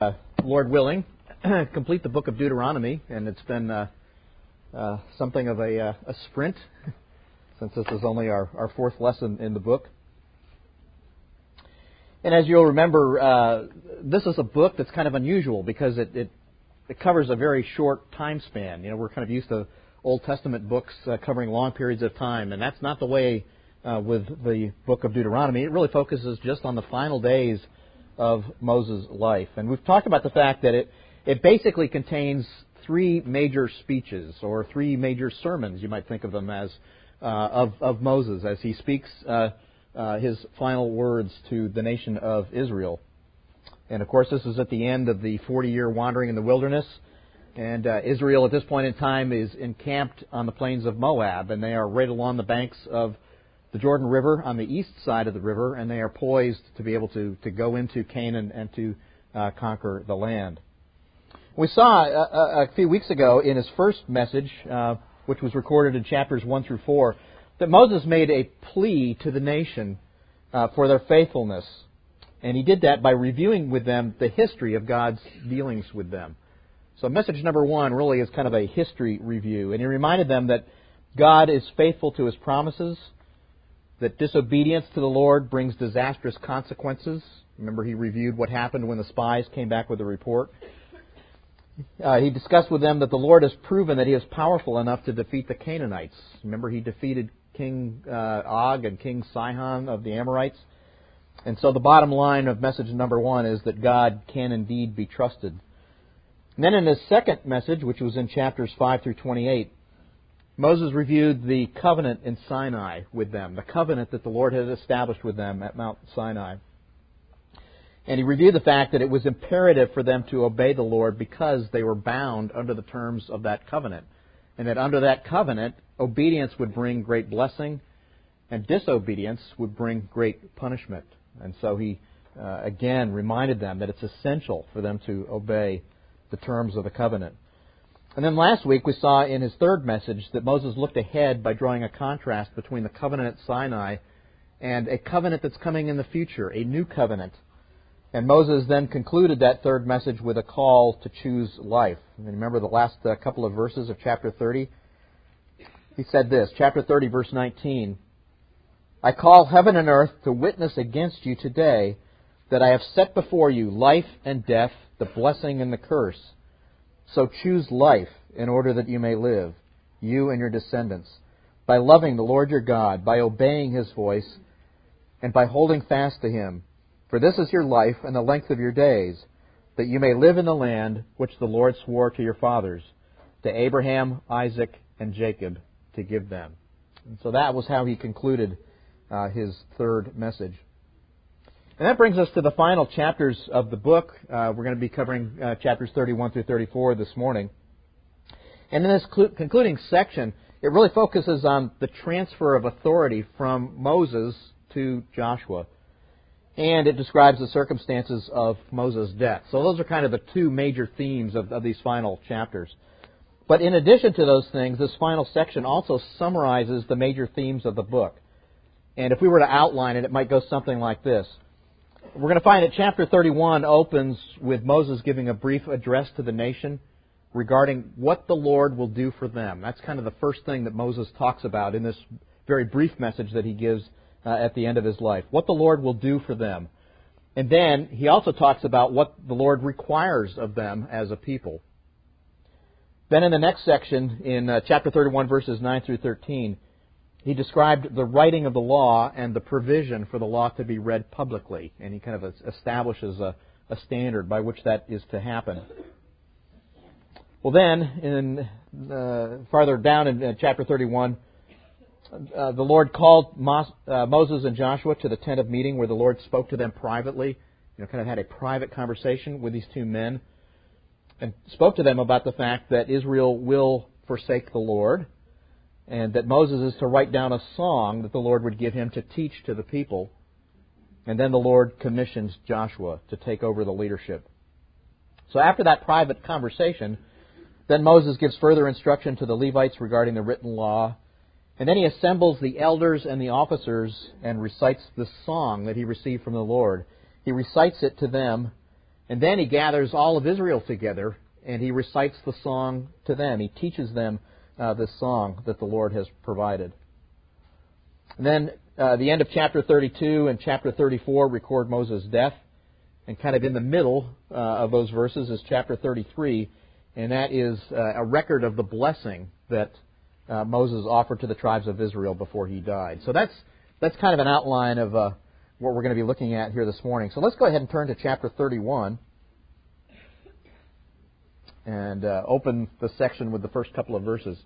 Lord willing, complete the book of Deuteronomy, and it's been something of a sprint since this is only our fourth lesson in the book. And as you'll remember, this is a book that's kind of unusual because it covers a very short time span. You know, we're kind of used to Old Testament books covering long periods of time, and that's not the way with the book of Deuteronomy. It really focuses just on the final days of Moses' life. And we've talked about the fact that it basically contains three major speeches, or three major sermons, you might think of them as, of Moses as he speaks his final words to the nation of Israel. And of course, this is at the end of the 40-year wandering in the wilderness. And Israel at this point in time is encamped on the plains of Moab, and they are right along the banks of the Jordan River on the east side of the river, and they are poised to be able to go into Canaan and to conquer the land. We saw a few weeks ago in his first message, which was recorded in chapters 1 through 4, that Moses made a plea to the nation for their faithfulness. And he did that by reviewing with them the history of God's dealings with them. So message number 1 really is kind of a history review. And he reminded them that God is faithful to His promises, that disobedience to the Lord brings disastrous consequences. Remember, he reviewed what happened when the spies came back with a report. He discussed with them that the Lord has proven that He is powerful enough to defeat the Canaanites. Remember, He defeated King Og and King Sihon of the Amorites. And so the bottom line of message number 1 is that God can indeed be trusted. And then in his second message, which was in chapters 5 through 28, Moses reviewed the covenant in Sinai with them, the covenant that the Lord had established with them at Mount Sinai. And he reviewed the fact that it was imperative for them to obey the Lord because they were bound under the terms of that covenant. And that under that covenant, obedience would bring great blessing, and disobedience would bring great punishment. And so he, again, reminded them that it's essential for them to obey the terms of the covenant. And then last week we saw in his third message that Moses looked ahead by drawing a contrast between the covenant at Sinai and a covenant that's coming in the future, a new covenant. And Moses then concluded that third message with a call to choose life. And remember the last couple of verses of chapter 30? He said this, chapter 30, verse 19, I call heaven and earth to witness against you today that I have set before you life and death, the blessing and the curse. So choose life in order that you may live, you and your descendants, by loving the Lord your God, by obeying His voice, and by holding fast to Him. For this is your life and the length of your days, that you may live in the land which the Lord swore to your fathers, to Abraham, Isaac, and Jacob, to give them. And so that was how he concluded his third message. And that brings us to the final chapters of the book. We're going to be covering chapters 31 through 34 this morning. And in this concluding section, it really focuses on the transfer of authority from Moses to Joshua. And it describes the circumstances of Moses' death. So those are kind of the two major themes of these final chapters. But in addition to those things, this final section also summarizes the major themes of the book. And if we were to outline it, it might go something like this. We're going to find that chapter 31 opens with Moses giving a brief address to the nation regarding what the Lord will do for them. That's kind of the first thing that Moses talks about in this very brief message that he gives at the end of his life. What the Lord will do for them. And then he also talks about what the Lord requires of them as a people. Then in the next section, in chapter 31, verses 9 through 13, he described the writing of the law and the provision for the law to be read publicly. And he kind of establishes a standard by which that is to happen. Well then, farther down in chapter 31, the Lord called Moses and Joshua to the tent of meeting where the Lord spoke to them privately. Kind of had a private conversation with these two men. And spoke to them about the fact that Israel will forsake the Lord. And that Moses is to write down a song that the Lord would give him to teach to the people. And then the Lord commissions Joshua to take over the leadership. So after that private conversation, then Moses gives further instruction to the Levites regarding the written law. And then he assembles the elders and the officers and recites the song that he received from the Lord. He recites it to them, And then he gathers all of Israel together, and he recites the song to them. He teaches them this song that the Lord has provided. And then the end of chapter 32 and chapter 34 record Moses' death. And kind of in the middle of those verses is chapter 33, and that is a record of the blessing that Moses offered to the tribes of Israel before he died. So that's kind of an outline of what we're going to be looking at here this morning. So let's go ahead and turn to chapter 31 and open the section with the first couple of verses.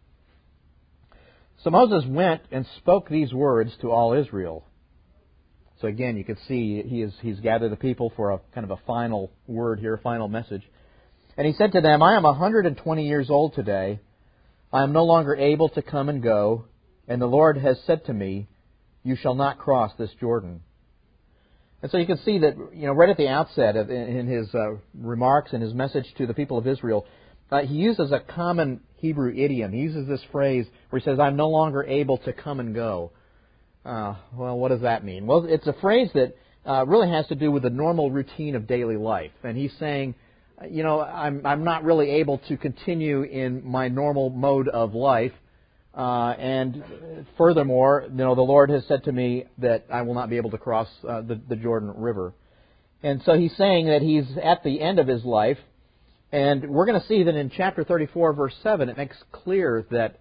So Moses went and spoke these words to all Israel. So again, you can see he's gathered the people for a kind of a final word here, a final message. And he said to them, I am 120 years old today. I am no longer able to come and go, and the Lord has said to me, you shall not cross this Jordan. And so you can see that, right at the outset in his remarks and his message to the people of Israel, he uses a common Hebrew idiom. He uses this phrase where he says, I'm no longer able to come and go. Well, what does that mean? Well, it's a phrase that really has to do with the normal routine of daily life. And he's saying, I'm not really able to continue in my normal mode of life. And furthermore, the Lord has said to me that I will not be able to cross the Jordan River. And so he's saying that he's at the end of his life. And we're going to see that in chapter 34, verse 7, it makes clear that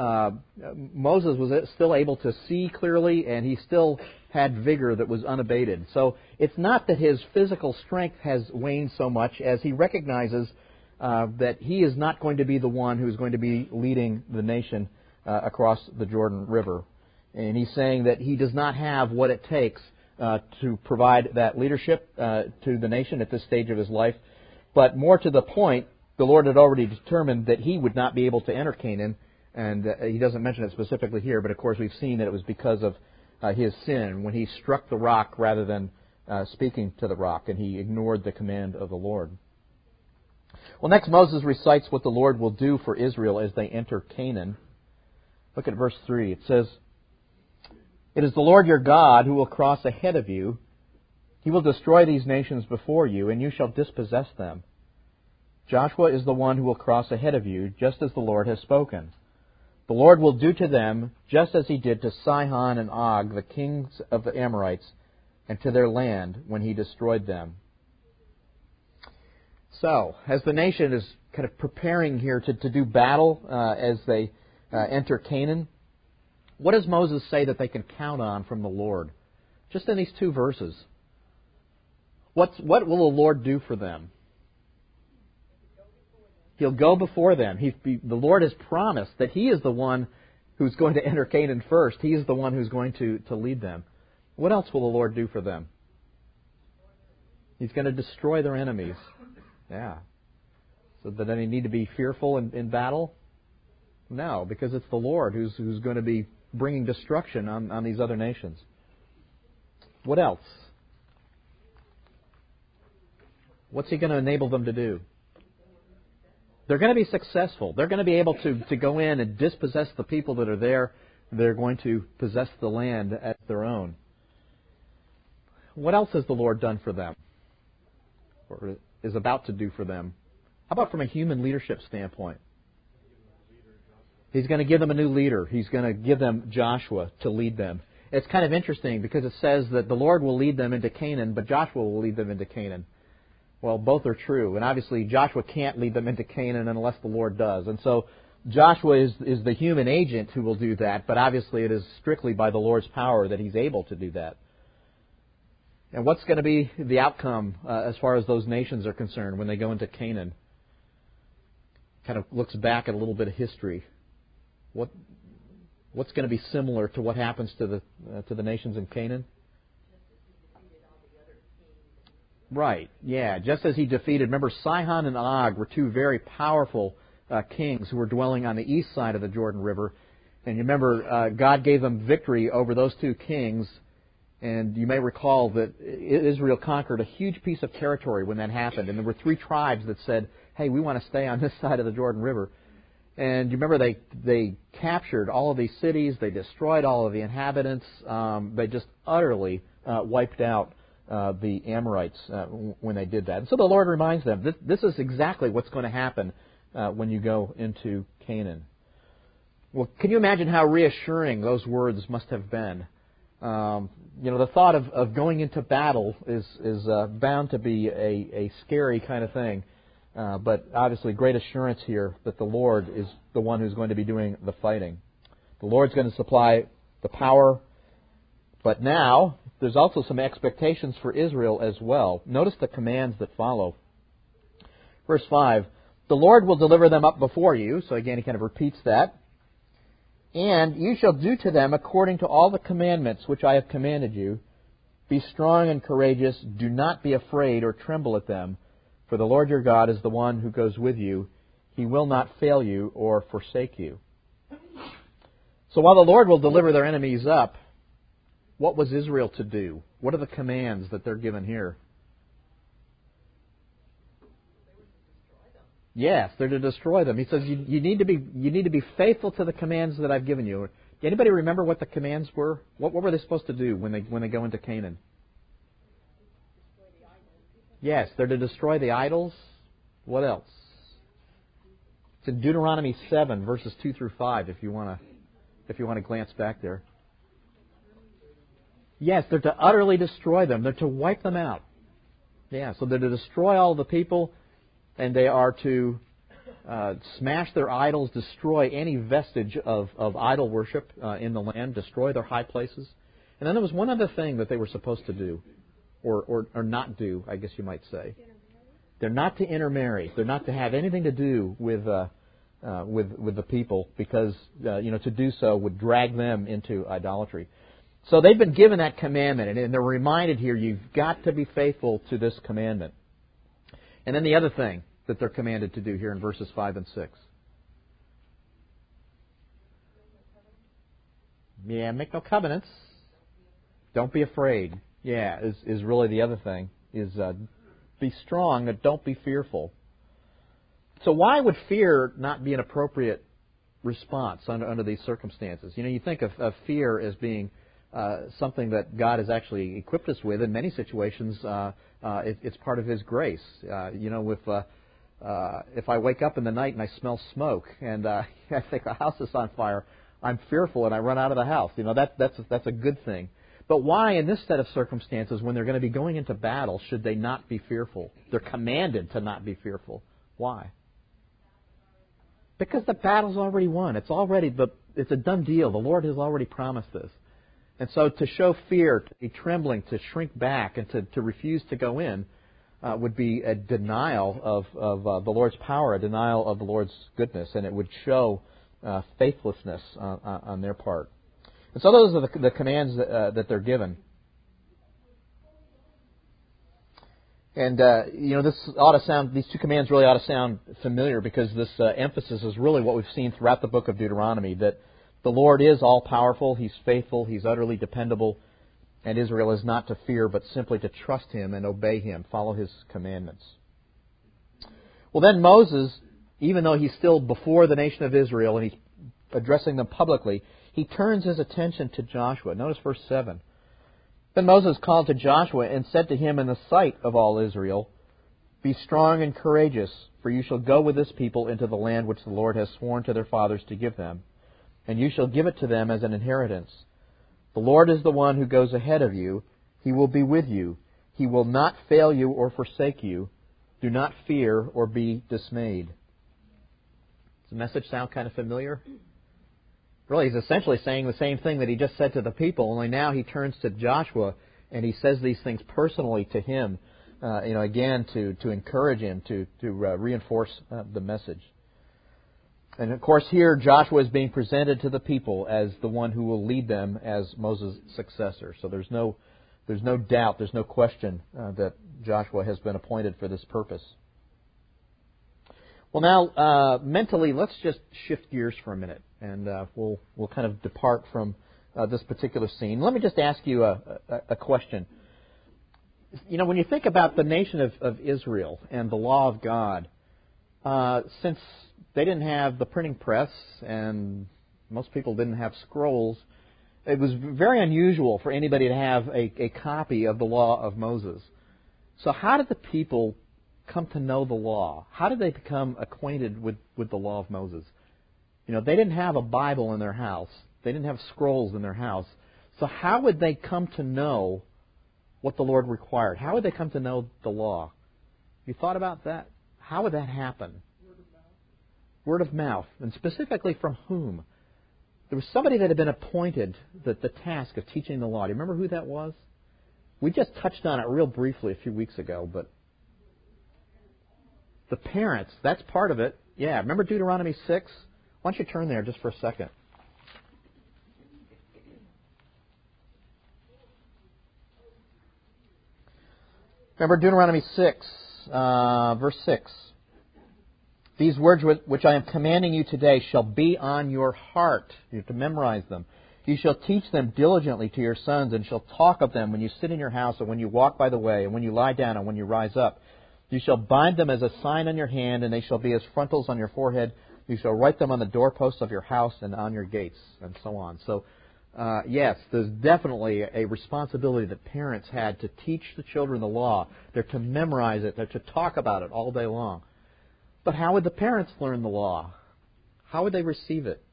Moses was still able to see clearly, and he still had vigor that was unabated. So it's not that his physical strength has waned so much as he recognizes that he is not going to be the one who's going to be leading the nation across the Jordan River. And he's saying that he does not have what it takes to provide that leadership to the nation at this stage of his life. But more to the point, the Lord had already determined that he would not be able to enter Canaan. And he doesn't mention it specifically here, but of course we've seen that it was because of his sin when he struck the rock rather than speaking to the rock, and he ignored the command of the Lord. Well, next Moses recites what the Lord will do for Israel as they enter Canaan. Look at verse 3. It says, It is the Lord your God who will cross ahead of you. He will destroy these nations before you, and you shall dispossess them. Joshua is the one who will cross ahead of you, just as the Lord has spoken. The Lord will do to them just as he did to Sihon and Og, the kings of the Amorites, and to their land when he destroyed them. So, as the nation is kind of preparing here to do battle as they enter Canaan, what does Moses say that they can count on from the Lord? Just in these two verses. What will the Lord do for them? He'll go before them. The Lord has promised that He is the one who's going to enter Canaan first. He is the one who's going to lead them. What else will the Lord do for them? He's going to destroy their enemies. Yeah. So do they need to be fearful in battle? No, because it's the Lord who's going to be bringing destruction on these other nations. What else? What's He going to enable them to do? They're going to be successful. They're going to be able to go in and dispossess the people that are there. They're going to possess the land as their own. What else has the Lord done for them? Or is about to do for them? How about from a human leadership standpoint? He's going to give them a new leader. He's going to give them Joshua to lead them. It's kind of interesting because it says that the Lord will lead them into Canaan, but Joshua will lead them into Canaan. Well, both are true. And obviously, Joshua can't lead them into Canaan unless the Lord does. And so, Joshua is the human agent who will do that, but obviously it is strictly by the Lord's power that He's able to do that. And what's going to be the outcome as far as those nations are concerned when they go into Canaan? Kind of looks back at a little bit of history. What's going to be similar to what happens to the nations in Canaan? Right, yeah. Just as He defeated, remember, Sihon and Og were two very powerful kings who were dwelling on the east side of the Jordan River. And you remember, God gave them victory over those two kings. And you may recall that Israel conquered a huge piece of territory when that happened. And there were three tribes that said, hey, we want to stay on this side of the Jordan River. And you remember they captured all of these cities. They destroyed all of the inhabitants. They just utterly wiped out the Amorites when they did that. And so the Lord reminds them, this is exactly what's going to happen when you go into Canaan. Well, can you imagine how reassuring those words must have been? The thought of going into battle is bound to be a scary kind of thing. But obviously great assurance here that the Lord is the one who's going to be doing the fighting. The Lord's going to supply the power. But now, there's also some expectations for Israel as well. Notice the commands that follow. Verse 5, the Lord will deliver them up before you. So again, he kind of repeats that. And you shall do to them according to all the commandments which I have commanded you. Be strong and courageous. Do not be afraid or tremble at them. For the Lord your God is the one who goes with you. He will not fail you or forsake you. So while the Lord will deliver their enemies up, what was Israel to do? What are the commands that they're given here? Yes, they're to destroy them. He says you need to be faithful to the commands that I've given you. Anybody remember what the commands were? What were they supposed to do when they go into Canaan? Yes, they're to destroy the idols. What else? It's in Deuteronomy 7, verses 2 through 5, if you want to glance back there. Yes, they're to utterly destroy them. They're to wipe them out. Yeah, so they're to destroy all the people, and they are to smash their idols, destroy any vestige of idol worship in the land, destroy their high places. And then there was one other thing that they were supposed to do, or not do, I guess you might say. They're not to intermarry. They're not to have anything to do with the people, because to do so would drag them into idolatry. So they've been given that commandment, and they're reminded here, you've got to be faithful to this commandment. And then the other thing that they're commanded to do here in verses 5 and 6. Yeah, make no covenants. Don't be afraid. Yeah, is really the other thing. Is be strong, but don't be fearful. So why would fear not be an appropriate response under these circumstances? You think of fear as being something that God has actually equipped us with. In many situations, it's part of His grace. If I wake up in the night and I smell smoke and I think the house is on fire, I'm fearful and I run out of the house. That's a good thing. But why, in this set of circumstances, when they're going to be going into battle, should they not be fearful? They're commanded to not be fearful. Why? Because the battle's already won. It's a done deal. The Lord has already promised this. And so to show fear, to be trembling, to shrink back, and to refuse to go in would be a denial of the Lord's power, a denial of the Lord's goodness, and it would show faithlessness on their part. And so those are the commands that they're given. And these two commands really ought to sound familiar, because this emphasis is really what we've seen throughout the book of Deuteronomy, that the Lord is all-powerful, He's faithful, He's utterly dependable, and Israel is not to fear, but simply to trust Him and obey Him, follow His commandments. Well, then Moses, even though he's still before the nation of Israel and he's addressing them publicly, he turns his attention to Joshua. Notice verse 7. Then Moses called to Joshua and said to him in the sight of all Israel, Be strong and courageous, for you shall go with this people into the land which the Lord has sworn to their fathers to give them, and you shall give it to them as an inheritance. The Lord is the one who goes ahead of you. He will be with you. He will not fail you or forsake you. Do not fear or be dismayed. Does the message sound kind of familiar? Really, he's essentially saying the same thing that he just said to the people, only now he turns to Joshua and he says these things personally to him, again to encourage him, to reinforce the message. And of course here Joshua is being presented to the people as the one who will lead them as Moses' successor. So there's no doubt, there's no question that Joshua has been appointed for this purpose. Well, now mentally, let's just shift gears for a minute, and we'll kind of depart from this particular scene. Let me just ask you a question. When you think about the nation of Israel and the law of God, since they didn't have the printing press and most people didn't have scrolls, it was very unusual for anybody to have a copy of the law of Moses. So how did the people come to know the law? How did they become acquainted with the law of Moses? They didn't have a Bible in their house. They didn't have scrolls in their house. So how would they come to know what the Lord required? How would they come to know the law? You thought about that? How would that happen? Word of mouth. And specifically from whom? There was somebody that had been appointed the task of teaching the law. Do you remember who that was? We just touched on it real briefly a few weeks ago, but the parents, that's part of it. Yeah, remember Deuteronomy 6? Why don't you turn there just for a second? Remember Deuteronomy 6, verse 6. These words which I am commanding you today shall be on your heart. You have to memorize them. You shall teach them diligently to your sons, and shall talk of them when you sit in your house, and when you walk by the way, and when you lie down, and when you rise up. You shall bind them as a sign on your hand, and they shall be as frontals on your forehead. You shall write them on the doorposts of your house and on your gates, and so on. So, yes, there's definitely a responsibility that parents had to teach the children the law. They're to memorize it. They're to talk about it all day long. But how would the parents learn the law? How would they receive it?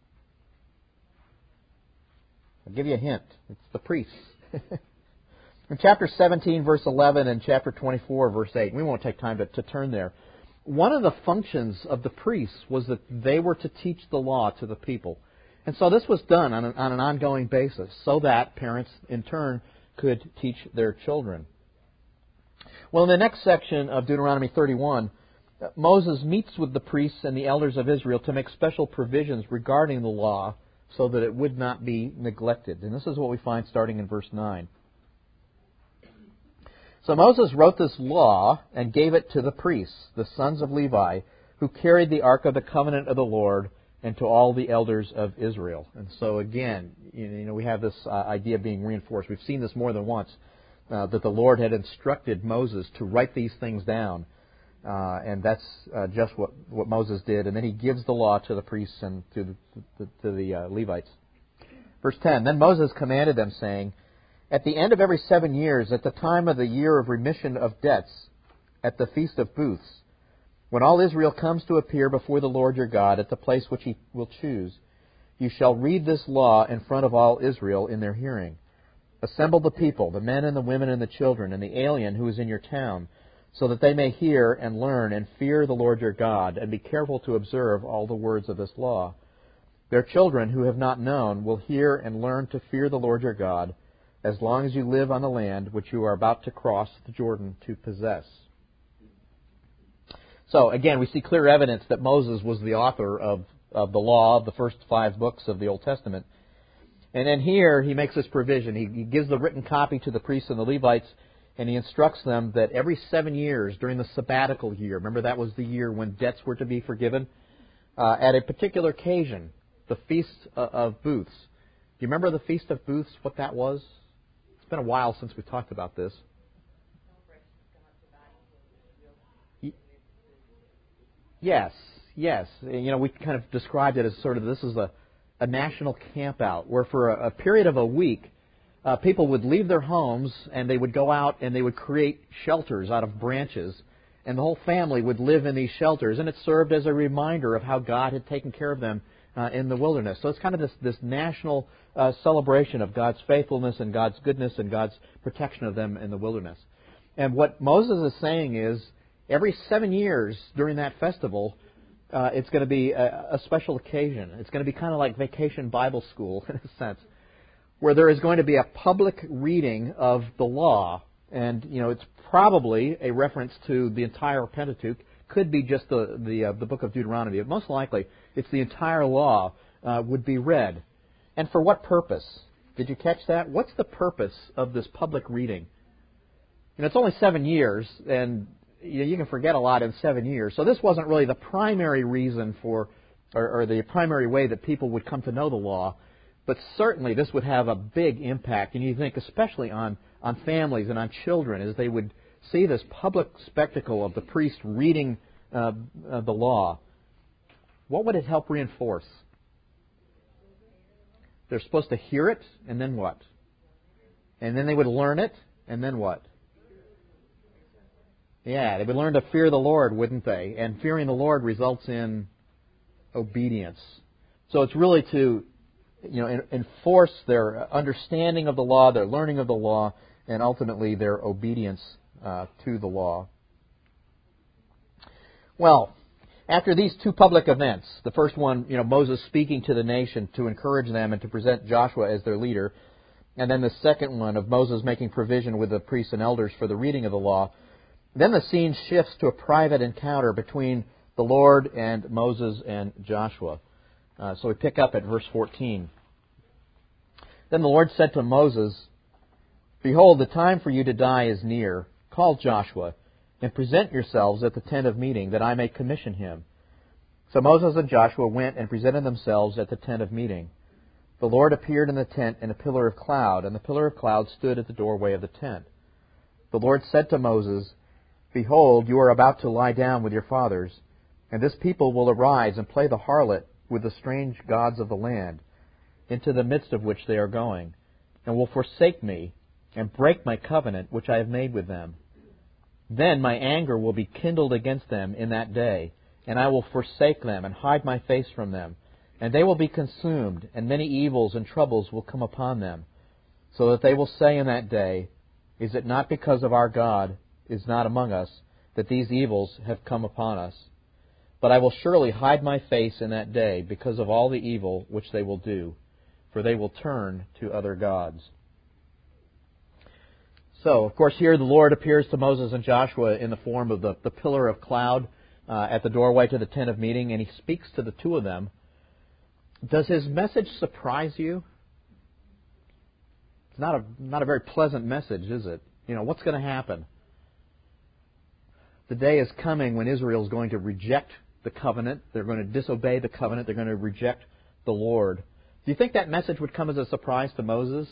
I'll give you a hint. It's the priests. In chapter 17, verse 11, and chapter 24, verse 8, we won't take time to turn there. One of the functions of the priests was that they were to teach the law to the people. And so this was done on an ongoing basis so that parents, in turn, could teach their children. Well, in the next section of Deuteronomy 31, Moses meets with the priests and the elders of Israel to make special provisions regarding the law so that it would not be neglected. And this is what we find starting in verse 9. So Moses wrote this law and gave it to the priests, the sons of Levi, who carried the ark of the covenant of the Lord, and to all the elders of Israel. And so again, we have this idea being reinforced. We've seen this more than once, that the Lord had instructed Moses to write these things down. And that's just what Moses did. And then he gives the law to the priests and to the Levites. Verse 10, Then Moses commanded them, saying, At the end of every 7 years, at the time of the year of remission of debts, at the Feast of Booths, when all Israel comes to appear before the Lord your God at the place which he will choose, you shall read this law in front of all Israel in their hearing. Assemble the people, the men and the women and the children, and the alien who is in your town, so that they may hear and learn and fear the Lord your God, and be careful to observe all the words of this law. Their children who have not known will hear and learn to fear the Lord your God, as long as you live on the land which you are about to cross the Jordan to possess. So, again, we see clear evidence that Moses was the author of the law, of the first 5 books of the Old Testament. And then here he makes this provision. He gives the written copy to the priests and the Levites, and he instructs them that every 7 years during the sabbatical year, remember that was the year when debts were to be forgiven, at a particular occasion, the Feast of Booths. Do you remember the Feast of Booths, what that was? It's been a while since we talked about this. Yes. We kind of described it as sort of this is a national campout where for a period of a week, people would leave their homes and they would go out and they would create shelters out of branches, and the whole family would live in these shelters, and it served as a reminder of how God had taken care of them in the wilderness. So it's kind of this national celebration of God's faithfulness and God's goodness and God's protection of them in the wilderness. And what Moses is saying is, every 7 years during that festival, it's going to be a special occasion. It's going to be kind of like Vacation Bible School, in a sense, where there is going to be a public reading of the law. And, it's probably a reference to the entire Pentateuch. Could be just the book of Deuteronomy. But most likely, it's the entire law would be read. And for what purpose? Did you catch that? What's the purpose of this public reading? It's only 7 years, and you can forget a lot in 7 years. So this wasn't really the primary reason for, or the primary way that people would come to know the law. But certainly this would have a big impact. And you think especially on families and on children as they would see this public spectacle of the priest reading the law. What would it help reinforce? They're supposed to hear it, and then what? And then they would learn it, and then what? Yeah, they would learn to fear the Lord, wouldn't they? And fearing the Lord results in obedience. So it's really to enforce their understanding of the law, their learning of the law, and ultimately their obedience to the law. Well, after these two public events, the first one, Moses speaking to the nation to encourage them and to present Joshua as their leader, and then the second one of Moses making provision with the priests and elders for the reading of the law, then the scene shifts to a private encounter between the Lord and Moses and Joshua. So we pick up at verse 14. Then the Lord said to Moses, "Behold, the time for you to die is near. Call Joshua, and present yourselves at the tent of meeting, that I may commission him." So Moses and Joshua went and presented themselves at the tent of meeting. The Lord appeared in the tent in a pillar of cloud, and the pillar of cloud stood at the doorway of the tent. The Lord said to Moses, "Behold, you are about to lie down with your fathers, and this people will arise and play the harlot with the strange gods of the land, into the midst of which they are going, and will forsake me, and break my covenant which I have made with them. Then my anger will be kindled against them in that day, and I will forsake them and hide my face from them, and they will be consumed, and many evils and troubles will come upon them, so that they will say in that day, Is it not because of our God is not among us that these evils have come upon us? But I will surely hide my face in that day because of all the evil which they will do, for they will turn to other gods." So, of course, here the Lord appears to Moses and Joshua in the form of the pillar of cloud at the doorway to the tent of meeting, and he speaks to the two of them. Does his message surprise you? It's not a very pleasant message, is it? What's going to happen? The day is coming when Israel is going to reject the covenant. They're going to disobey the covenant. They're going to reject the Lord. Do you think that message would come as a surprise to Moses?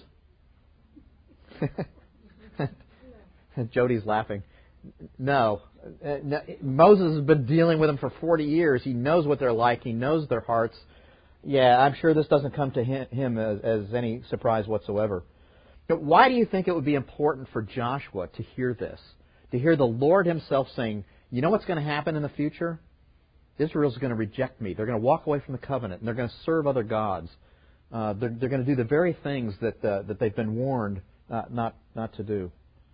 Jody's laughing. No. Moses has been dealing with them for 40 years. He knows what they're like. He knows their hearts. Yeah, I'm sure this doesn't come to him as any surprise whatsoever. But why do you think it would be important for Joshua to hear this? To hear the Lord himself saying, you know what's going to happen in the future? Israel's going to reject me. They're going to walk away from the covenant, and they're going to serve other gods. They're going to do the very things that they've been warned not to do.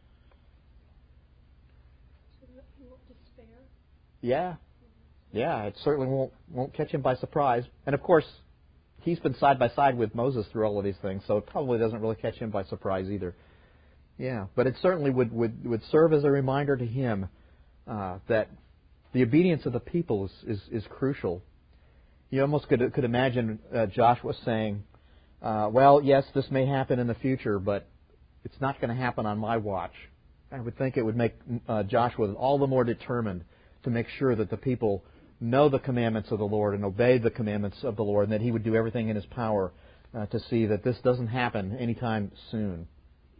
So that he won't despair? Yeah, it certainly won't catch him by surprise. And of course, he's been side by side with Moses through all of these things, so it probably doesn't really catch him by surprise either. Yeah, but it certainly would serve as a reminder to him that the obedience of the people is crucial. You almost could imagine Joshua saying, well, yes, this may happen in the future, but it's not going to happen on my watch. I would think it would make Joshua all the more determined to make sure that the people know the commandments of the Lord and obey the commandments of the Lord, and that he would do everything in his power to see that this doesn't happen anytime soon.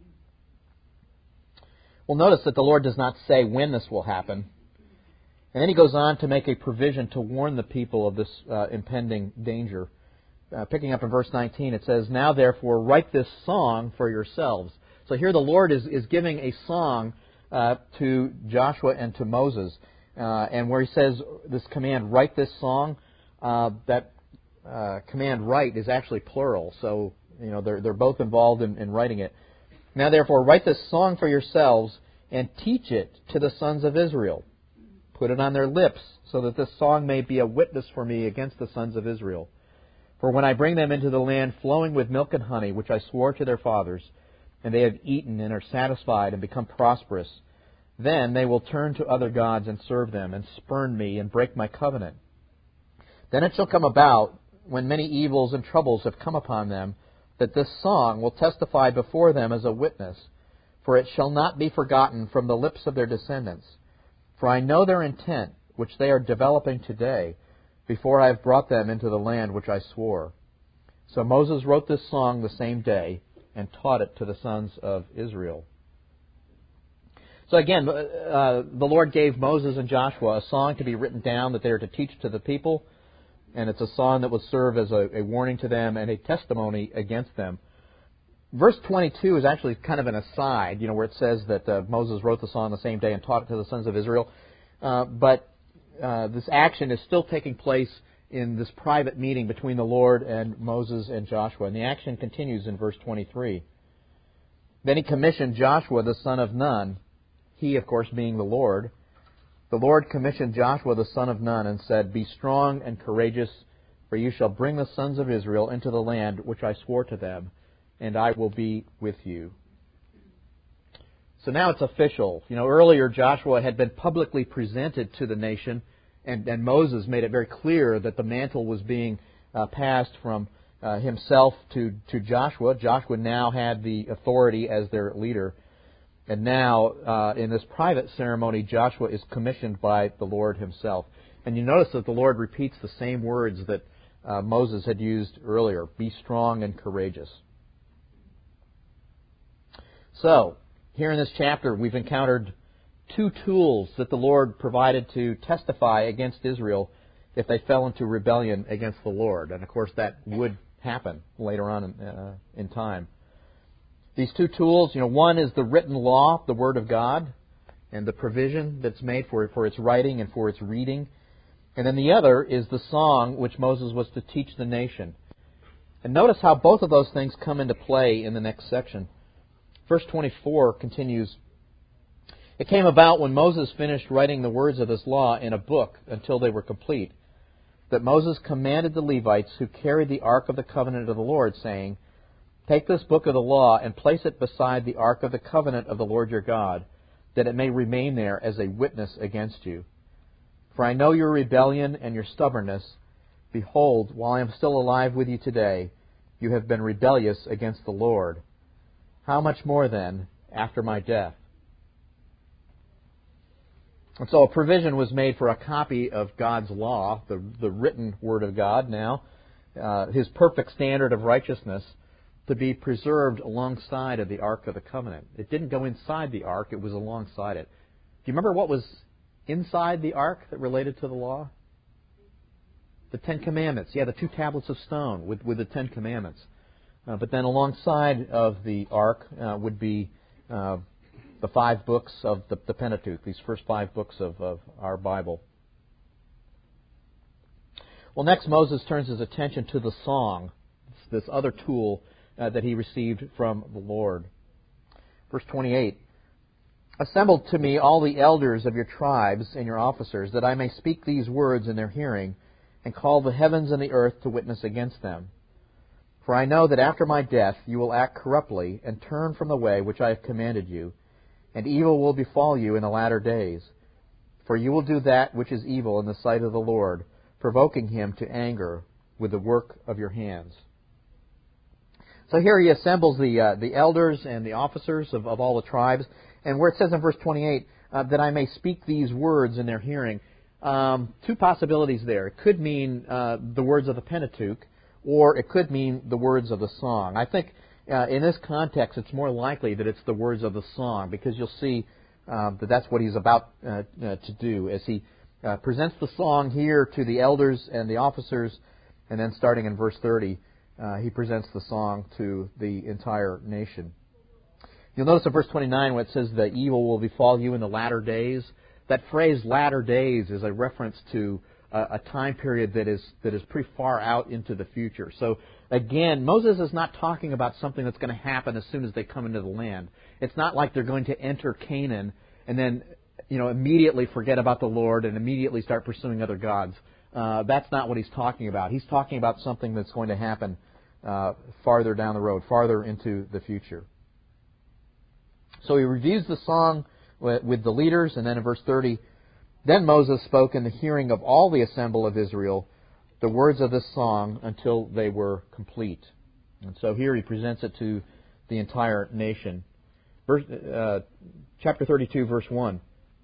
Well, notice that the Lord does not say when this will happen. And then he goes on to make a provision to warn the people of this impending danger. Picking up in verse 19, it says, "Now therefore write this song for yourselves." So here the Lord is giving a song to Joshua and to Moses. And where he says this command, write this song, that command write is actually plural. So, they're both involved in writing it. "Now therefore write this song for yourselves and teach it to the sons of Israel. Put it on their lips so that this song may be a witness for me against the sons of Israel. For when I bring them into the land flowing with milk and honey, which I swore to their fathers, and they have eaten and are satisfied and become prosperous, then they will turn to other gods and serve them and spurn me and break my covenant. Then it shall come about, when many evils and troubles have come upon them, that this song will testify before them as a witness, for it shall not be forgotten from the lips of their descendants. For I know their intent, which they are developing today, before I have brought them into the land which I swore." So Moses wrote this song the same day and taught it to the sons of Israel. So again, the Lord gave Moses and Joshua a song to be written down that they are to teach to the people. and it's a song that will serve as a warning to them and a testimony against them. Verse 22 is actually kind of an aside, where it says that Moses wrote the song the same day and taught it to the sons of Israel. But this action is still taking place in this private meeting between the Lord and Moses and Joshua. And the action continues in verse 23. Then he commissioned Joshua the son of Nun, he, of course, being the Lord. The Lord commissioned Joshua the son of Nun and said, "Be strong and courageous, for you shall bring the sons of Israel into the land which I swore to them, and I will be with you." So now it's official. Earlier Joshua had been publicly presented to the nation, and Moses made it very clear that the mantle was being passed from himself to Joshua. Joshua now had the authority as their leader. And now, in this private ceremony, Joshua is commissioned by the Lord himself. And you notice that the Lord repeats the same words that Moses had used earlier. Be strong and courageous. So, here in this chapter, we've encountered two tools that the Lord provided to testify against Israel if they fell into rebellion against the Lord. And of course, that would happen later on in time. These two tools, one is the written law, the Word of God, and the provision that's made for its writing and for its reading. And then the other is the song which Moses was to teach the nation. And notice how both of those things come into play in the next section. Verse 24 continues, "It came about when Moses finished writing the words of this law in a book until they were complete, that Moses commanded the Levites who carried the ark of the covenant of the Lord, saying, 'Take this book of the law and place it beside the ark of the covenant of the Lord your God, that it may remain there as a witness against you. For I know your rebellion and your stubbornness. Behold, while I am still alive with you today, you have been rebellious against the Lord. How much more then after my death?'" And so a provision was made for a copy of God's law, the written Word of God now, His perfect standard of righteousness, to be preserved alongside of the Ark of the Covenant. It didn't go inside the Ark, it was alongside it. Do you remember what was inside the Ark that related to the law? The Ten Commandments. Yeah, the 2 tablets of stone with the 10 Commandments. But then alongside of the Ark would be the 5 books of the Pentateuch, these first 5 books of our Bible. Well, next Moses turns his attention to the song, this other tool that he received from the Lord. Verse 28, "Assemble to me all the elders of your tribes and your officers, that I may speak these words in their hearing, and call the heavens and the earth to witness against them. For I know that after my death you will act corruptly, and turn from the way which I have commanded you, and evil will befall you in the latter days. For you will do that which is evil in the sight of the Lord, provoking Him to anger with the work of your hands." So here he assembles the elders and the officers of all the tribes. And where it says in verse 28, "that I may speak these words in their hearing," 2 possibilities there. It could mean the words of the Pentateuch, or it could mean the words of the song. I think in this context it's more likely that it's the words of the song, because you'll see that that's what he's about to do as he presents the song here to the elders and the officers, and then starting in verse 30, he presents the song to the entire nation. You'll notice in verse 29 when it says that evil will befall you in the latter days. That phrase "latter days" is a reference to a time period that is pretty far out into the future. So again, Moses is not talking about something that's going to happen as soon as they come into the land. It's not like they're going to enter Canaan and then immediately forget about the Lord and immediately start pursuing other gods. That's not what he's talking about. He's talking about something that's going to happen farther down the road, farther into the future. So he reviews the song with the leaders, and then in verse 30, "Then Moses spoke in the hearing of all the assembly of Israel the words of this song until they were complete." And so here he presents it to the entire nation. Chapter 32, verse 1.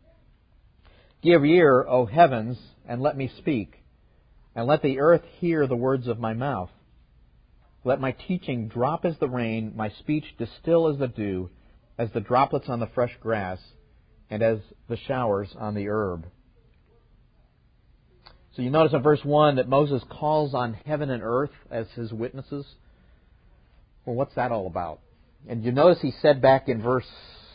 "Give ear, O heavens, and let me speak, and let the earth hear the words of my mouth. Let my teaching drop as the rain, my speech distill as the dew, as the droplets on the fresh grass, and as the showers on the herb." So you notice in verse 1 that Moses calls on heaven and earth as his witnesses. Well, what's that all about? And you notice he said back in verse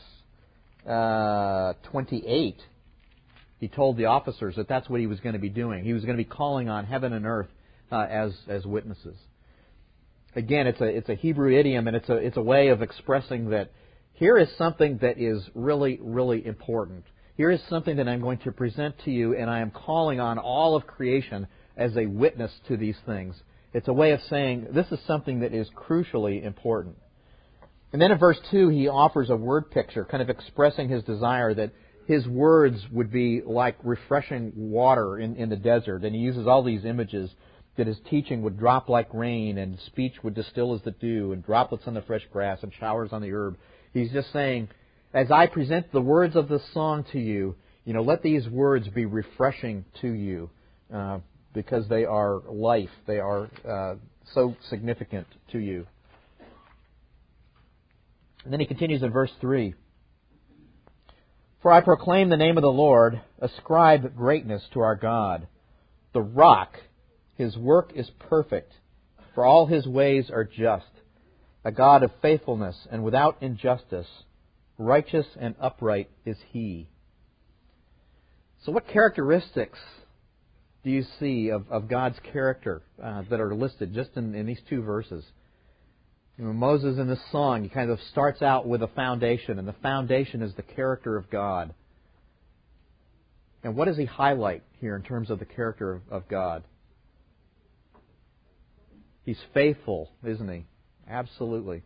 28, he told the officers that that's what he was going to be doing. He was going to be calling on heaven and earth as witnesses. Again, it's a Hebrew idiom, and it's a way of expressing that here is something that is really, really important. Here is something that I'm going to present to you, and I am calling on all of creation as a witness to these things. It's a way of saying this is something that is crucially important. And then in verse 2, he offers a word picture, kind of expressing his desire that his words would be like refreshing water in the desert. And he uses all these images that his teaching would drop like rain, and speech would distill as the dew, and droplets on the fresh grass, and showers on the herb. He's just saying, as I present the words of this song to you, let these words be refreshing to you because they are life. They are so significant to you. And then he continues in verse 3. For I proclaim the name of the Lord, ascribe greatness to our God. The rock, his work is perfect, for all his ways are just. A God of faithfulness and without injustice, righteous and upright is he. So what characteristics do you see of God's character that are listed just in these two verses? Moses in this song, he kind of starts out with a foundation, and the foundation is the character of God. And what does he highlight here in terms of the character of God? He's faithful, isn't he? Absolutely.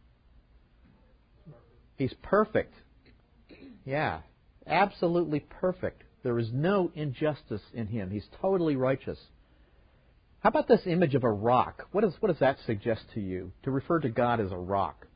He's perfect. Yeah, absolutely perfect. There is no injustice in him. He's totally righteous. How about this image of a rock? What does that suggest to you? To refer to God as a rock.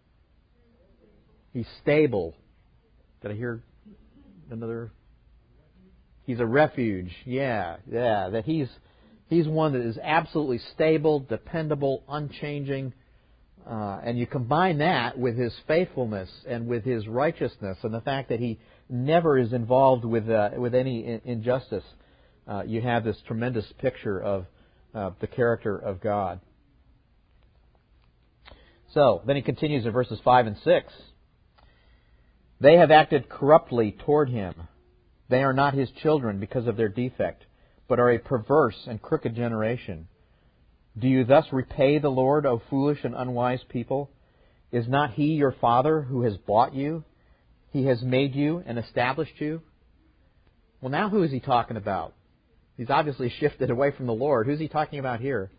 He's stable. Did I hear another? He's a refuge. Yeah. That he's one that is absolutely stable, dependable, unchanging. And you combine that with his faithfulness and with his righteousness and the fact that he never is involved with any injustice. You have this tremendous picture of the character of God. So, then he continues in verses 5 and 6. They have acted corruptly toward him. They are not his children because of their defect, but are a perverse and crooked generation. Do you thus repay the Lord, O foolish and unwise people? Is not he your father who has bought you? He has made you and established you. Well, now who is he talking about? He's obviously shifted away from the Lord. Who's he talking about here?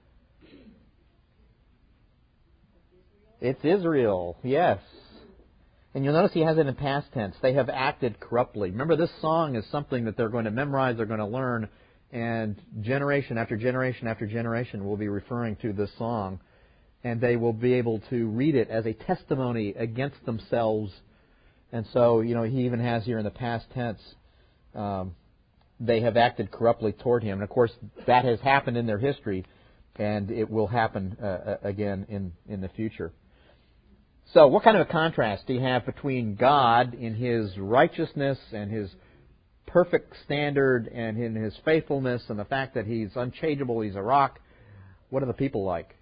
It's Israel, yes. And you'll notice he has it in past tense. They have acted corruptly. Remember, this song is something that they're going to memorize, they're going to learn, and generation after generation after generation will be referring to this song. And they will be able to read it as a testimony against themselves. And so, he even has here in the past tense, they have acted corruptly toward him. And of course, that has happened in their history, and it will happen again in the future. So, what kind of a contrast do you have between God in his righteousness and his perfect standard and in his faithfulness and the fact that he's unchangeable, he's a rock? What are the people like?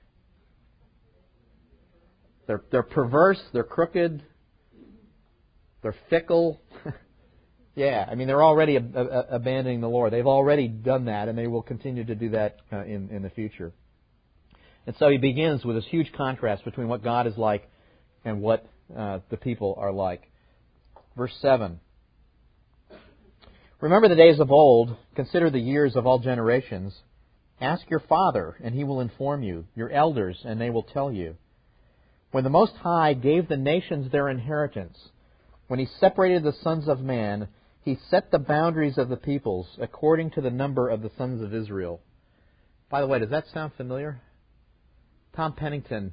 They're perverse, they're crooked, they're fickle. Yeah, they're already abandoning the Lord. They've already done that, and they will continue to do that in the future. And so he begins with this huge contrast between what God is like and what the people are like. Verse 7. Remember the days of old, consider the years of all generations. Ask your father, and he will inform you, your elders, and they will tell you. When the Most High gave the nations their inheritance, when he separated the sons of man, he set the boundaries of the peoples according to the number of the sons of Israel. By the way, does that sound familiar? Tom Pennington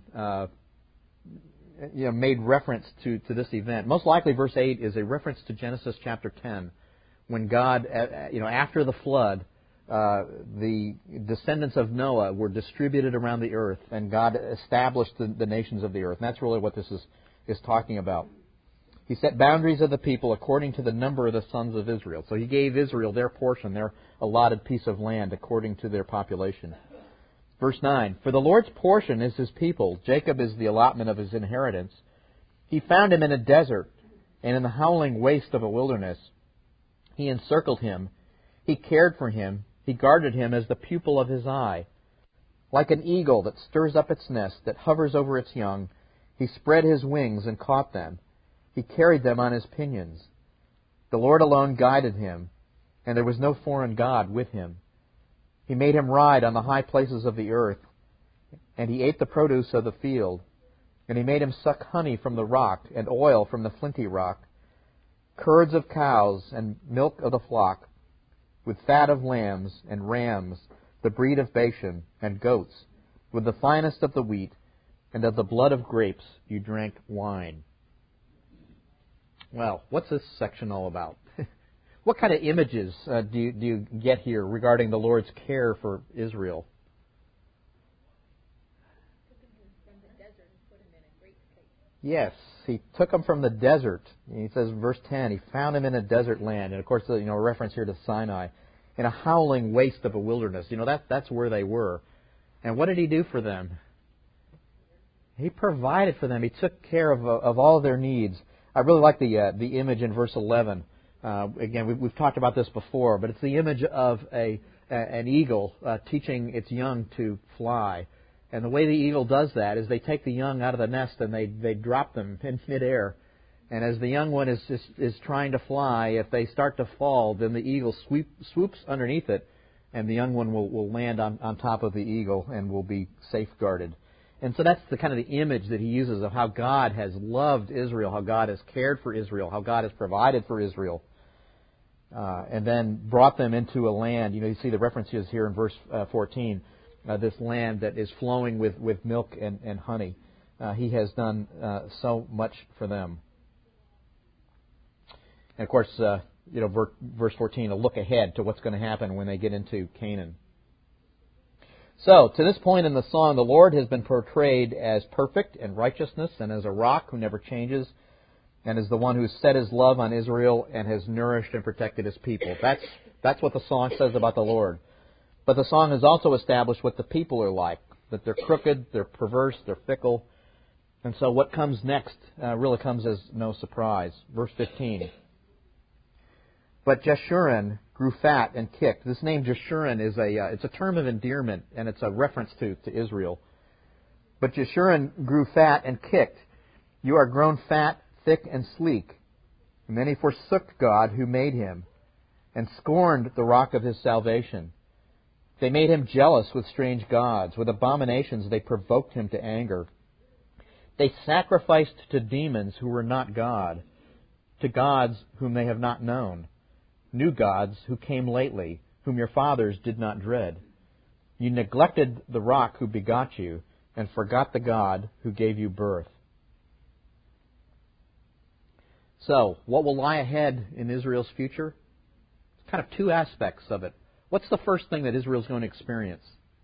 made reference to this event. Most likely verse 8 is a reference to Genesis chapter 10, when God, after the flood, the descendants of Noah were distributed around the earth, and God established the nations of the earth. And that's really what this is talking about. He set boundaries of the people according to the number of the sons of Israel. So he gave Israel their portion, their allotted piece of land according to their population. Verse 9, For the Lord's portion is his people. Jacob is the allotment of his inheritance. He found him in a desert and in the howling waste of a wilderness. He encircled him. He cared for him. He guarded him as the pupil of his eye. Like an eagle that stirs up its nest, that hovers over its young, he spread his wings and caught them. He carried them on his pinions. The Lord alone guided him, and there was no foreign god with him. He made him ride on the high places of the earth, and he ate the produce of the field. And he made him suck honey from the rock, and oil from the flinty rock, curds of cows, and milk of the flock, with fat of lambs and rams, the breed of Bashan, and goats, with the finest of the wheat, and of the blood of grapes you drank wine. Well, what's this section all about? What kind of images do you get here regarding the Lord's care for Israel? Yes, he took him from the desert. He says, verse 10, he found him in a desert land. And of course, a reference here to Sinai. In a howling waste of a wilderness. That's where they were. And what did he do for them? He provided for them. He took care of all their needs. I really like the image in verse 11. Again, we've talked about this before, but it's the image of an eagle teaching its young to fly. And the way the eagle does that is they take the young out of the nest and they drop them in midair. And as the young one is trying to fly, if they start to fall, then the eagle swoops underneath it, and the young one will land on top of the eagle and will be safeguarded. And so that's the kind of the image that he uses of how God has loved Israel, how God has cared for Israel, how God has provided for Israel, and then brought them into a land. You see the references here in verse 14. This land that is flowing with milk and honey. He has done so much for them. And of course, verse 14, a look ahead to what's going to happen when they get into Canaan. So, to this point in the song, the Lord has been portrayed as perfect in righteousness and as a rock who never changes, and as the one who set his love on Israel and has nourished and protected his people. That's what the song says about the Lord. But the song has also established what the people are like, that they're crooked, they're perverse, they're fickle. And so what comes next really comes as no surprise. Verse 15. But Jeshurun grew fat and kicked. This name Jeshurun is it's a term of endearment, and it's a reference to Israel. But Jeshurun grew fat and kicked. You are grown fat, thick, and sleek. And then he forsook God who made him, and scorned the rock of his salvation. They made him jealous with strange gods. With abominations they provoked him to anger. They sacrificed to demons who were not God, to gods whom they have not known, new gods who came lately, whom your fathers did not dread. You neglected the rock who begot you, and forgot the God who gave you birth. So, what will lie ahead in Israel's future? It's kind of two aspects of it. What's the first thing that Israel's going to experience?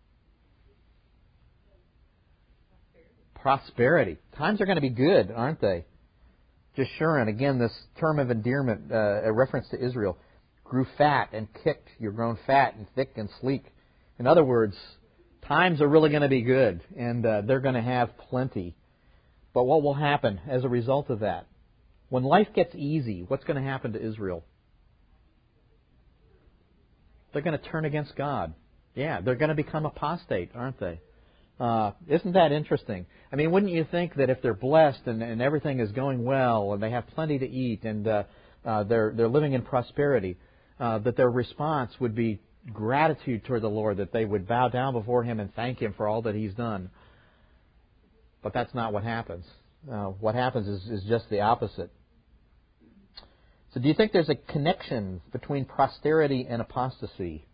Prosperity. Times are going to be good, aren't they? Jeshurun, again, this term of endearment, a reference to Israel, grew fat and kicked. You're grown fat and thick and sleek. In other words, times are really going to be good, and they're going to have plenty. But what will happen as a result of that? When life gets easy, what's going to happen to Israel? They're going to turn against God. Yeah, they're going to become apostate, aren't they? Isn't that interesting? I mean, wouldn't you think that if they're blessed and everything is going well and they have plenty to eat and they're living in prosperity, that their response would be gratitude toward the Lord, that they would bow down before Him and thank Him for all that He's done? But that's not what happens. What happens is just the opposite. So do you think there's a connection between prosperity and apostasy?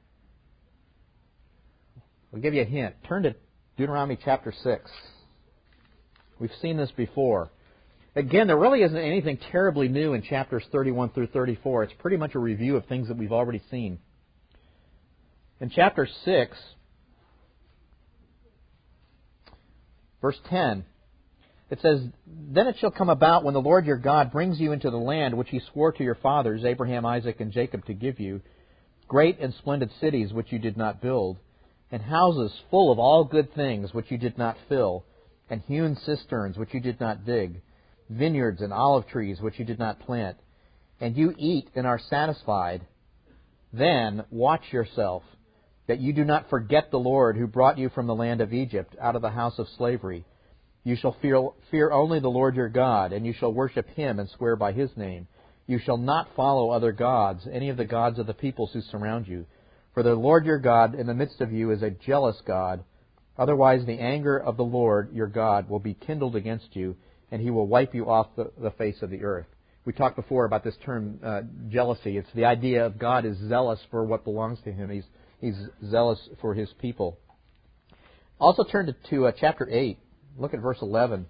I'll give you a hint. Turn to Deuteronomy chapter 6. We've seen this before. Again, there really isn't anything terribly new in chapters 31 through 34. It's pretty much a review of things that we've already seen. In chapter 6, verse 10, It says, "Then it shall come about when the Lord your God brings you into the land which He swore to your fathers, Abraham, Isaac, and Jacob, to give you, great and splendid cities which you did not build, and houses full of all good things which you did not fill, and hewn cisterns which you did not dig, vineyards and olive trees which you did not plant, and you eat and are satisfied. Then watch yourself, that you do not forget the Lord who brought you from the land of Egypt, out of the house of slavery. You shall fear only the Lord your God, and you shall worship Him and swear by His name. You shall not follow other gods, any of the gods of the peoples who surround you. For the Lord your God in the midst of you is a jealous God. Otherwise the anger of the Lord your God will be kindled against you, and He will wipe you off the face of the earth." We talked before about this term, jealousy. It's the idea of God is zealous for what belongs to Him. He's zealous for His people. Also turn to chapter 8. Look at verse 11.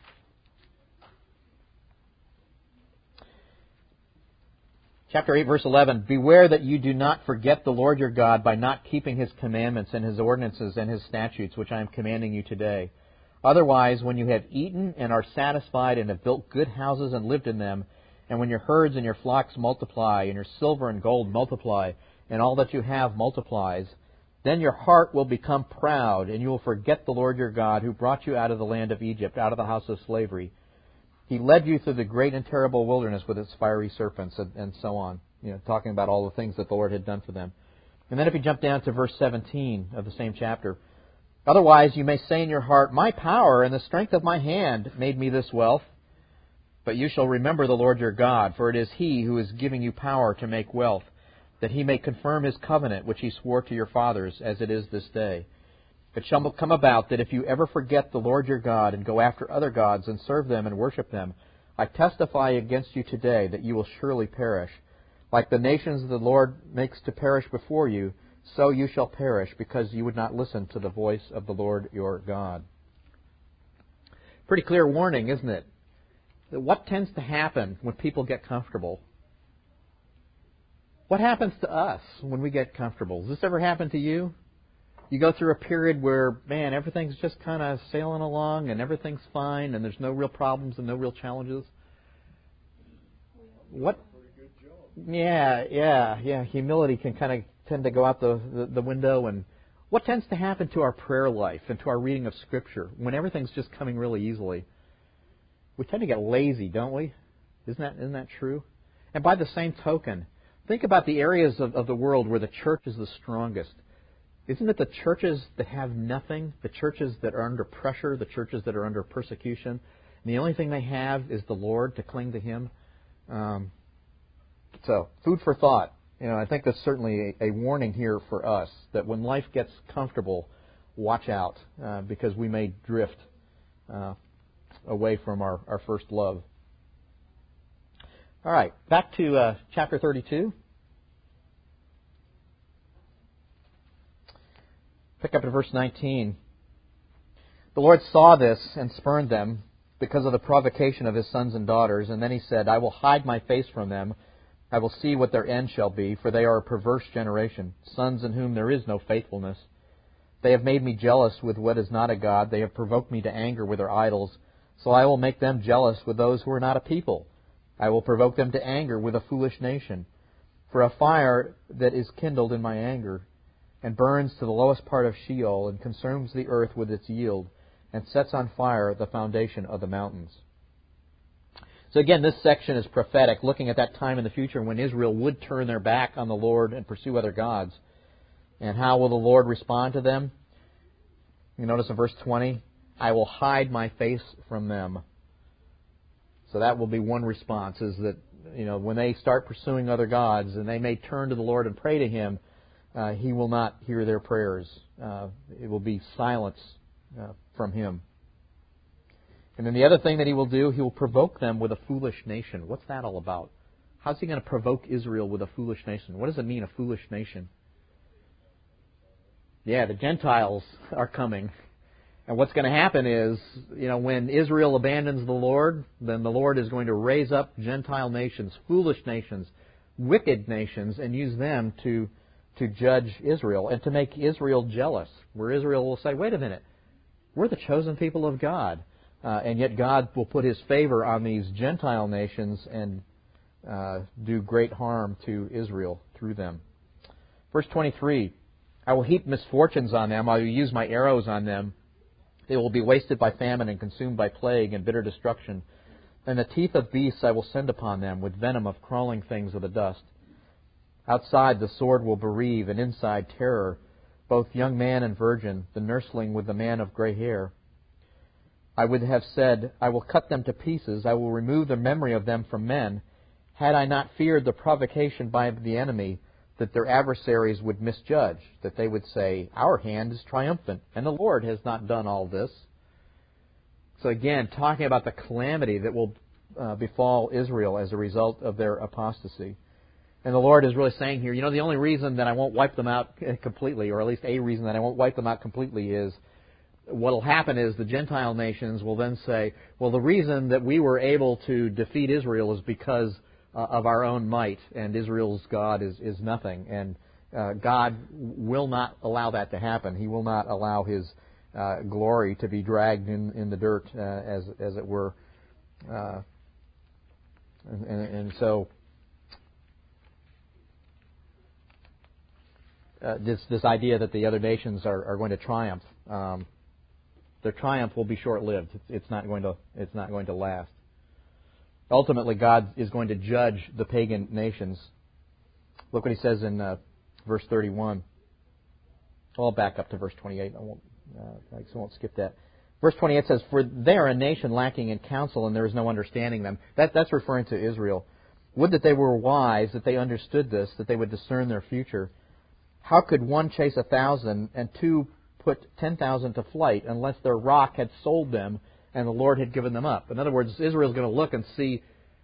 Chapter 8, verse 11. "Beware that you do not forget the Lord your God by not keeping His commandments and His ordinances and His statutes, which I am commanding you today. Otherwise, when you have eaten and are satisfied and have built good houses and lived in them, and when your herds and your flocks multiply, and your silver and gold multiply, and all that you have multiplies, then your heart will become proud, and you will forget the Lord your God, who brought you out of the land of Egypt, out of the house of slavery. He led you through the great and terrible wilderness with its fiery serpents," and so on. Talking about all the things that the Lord had done for them. And then if you jump down to verse 17 of the same chapter, "Otherwise you may say in your heart, my power and the strength of my hand made me this wealth. But you shall remember the Lord your God, for it is He who is giving you power to make wealth, that He may confirm His covenant which He swore to your fathers, as it is this day. It shall come about that if you ever forget the Lord your God and go after other gods and serve them and worship them, I testify against you today that you will surely perish. Like the nations the Lord makes to perish before you, so you shall perish, because you would not listen to the voice of the Lord your God." Pretty clear warning, isn't it? What tends to happen when people get comfortable? What happens to us when we get comfortable? Does this ever happen to you? You go through a period where, man, everything's just kind of sailing along and everything's fine and there's no real problems and no real challenges. What? Yeah. Humility can kind of tend to go out the window. And what tends to happen to our prayer life and to our reading of Scripture when everything's just coming really easily? We tend to get lazy, don't we? Isn't that true? And by the same token, think about the areas of the world where the church is the strongest. Isn't it the churches that have nothing, the churches that are under pressure, the churches that are under persecution, and the only thing they have is the Lord to cling to Him? So, food for thought. I think that's certainly a warning here for us, that when life gets comfortable, watch out, because we may drift away from our first love. All right, back to chapter 32. Pick up at verse 19. "The Lord saw this and spurned them because of the provocation of His sons and daughters. And then He said, I will hide my face from them. I will see what their end shall be, for they are a perverse generation, sons in whom there is no faithfulness. They have made me jealous with what is not a God. They have provoked me to anger with their idols. So I will make them jealous with those who are not a people. I will provoke them to anger with a foolish nation. For a fire that is kindled in my anger, and burns to the lowest part of Sheol, and consumes the earth with its yield, and sets on fire the foundation of the mountains." So again, this section is prophetic, looking at that time in the future when Israel would turn their back on the Lord and pursue other gods. And how will the Lord respond to them? You notice in verse 20, "I will hide my face from them." So that will be one response, is that when they start pursuing other gods, and they may turn to the Lord and pray to Him, He will not hear their prayers. It will be silence from Him. And then the other thing that He will do, He will provoke them with a foolish nation. What's that all about? How's He going to provoke Israel with a foolish nation? What does it mean, a foolish nation? Yeah, the Gentiles are coming. And what's going to happen is, when Israel abandons the Lord, then the Lord is going to raise up Gentile nations, foolish nations, wicked nations, and use them to judge Israel and to make Israel jealous, where Israel will say, wait a minute, we're the chosen people of God. And yet God will put His favor on these Gentile nations and do great harm to Israel through them. Verse 23, I will heap misfortunes on them. I will use my arrows on them. They will be wasted by famine and consumed by plague and bitter destruction. And the teeth of beasts I will send upon them, with venom of crawling things of the dust. Outside the sword will bereave, and inside terror, both young man and virgin, the nursling with the man of gray hair. I would have said, I will cut them to pieces, I will remove the memory of them from men, had I not feared the provocation by the enemy, that their adversaries would misjudge, that they would say, our hand is triumphant, and the Lord has not done all this. So again, talking about the calamity that will befall Israel as a result of their apostasy. And the Lord is really saying here, the only reason that I won't wipe them out completely, or at least a reason that I won't wipe them out completely, is what will happen is the Gentile nations will then say, well, the reason that we were able to defeat Israel is because of our own might, and Israel's God is nothing. And God will not allow that to happen. He will not allow His glory to be dragged in the dirt, as it were. And so this idea that the other nations are going to triumph, their triumph will be short-lived. It's not going to last. Ultimately, God is going to judge the pagan nations. Look what He says in verse 31. I'll back up to verse 28. I won't skip that. Verse 28 says, for they are a nation lacking in counsel, and there is no understanding them. That's referring to Israel. Would that they were wise, that they understood this, that they would discern their future. How could one chase 1,000 and two put 10,000 to flight unless their rock had sold them and the Lord had given them up? In other words, Israel is going to look and see,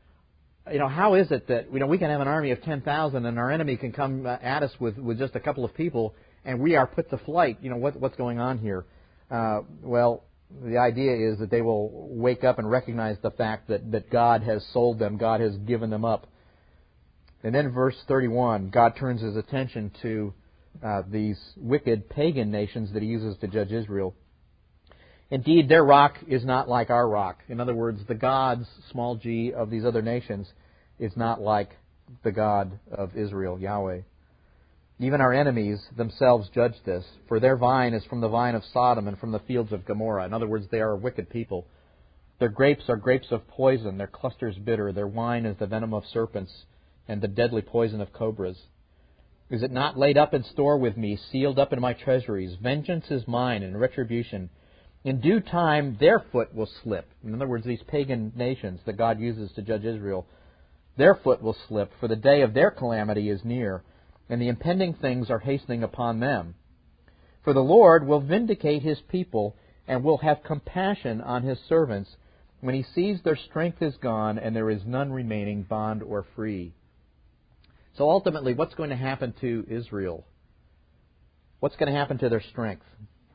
how is it that we can have an army of 10,000 and our enemy can come at us with just a couple of people and we are put to flight? What's going on here? Well, the idea is that they will wake up and recognize the fact that God has sold them, God has given them up. And then verse 31, God turns His attention to these wicked pagan nations that He uses to judge Israel. Indeed, their rock is not like our rock. In other words, the gods, small g, of these other nations is not like the God of Israel, Yahweh. Even our enemies themselves judge this, for their vine is from the vine of Sodom and from the fields of Gomorrah. In other words, they are wicked people. Their grapes are grapes of poison, their clusters bitter, their wine is the venom of serpents and the deadly poison of cobras. Is it not laid up in store with me, sealed up in my treasuries? Vengeance is mine and retribution. In due time, their foot will slip. In other words, these pagan nations that God uses to judge Israel, their foot will slip, for the day of their calamity is near, and the impending things are hastening upon them. For the Lord will vindicate His people and will have compassion on His servants when He sees their strength is gone and there is none remaining, bond or free. So ultimately, what's going to happen to Israel? What's going to happen to their strength?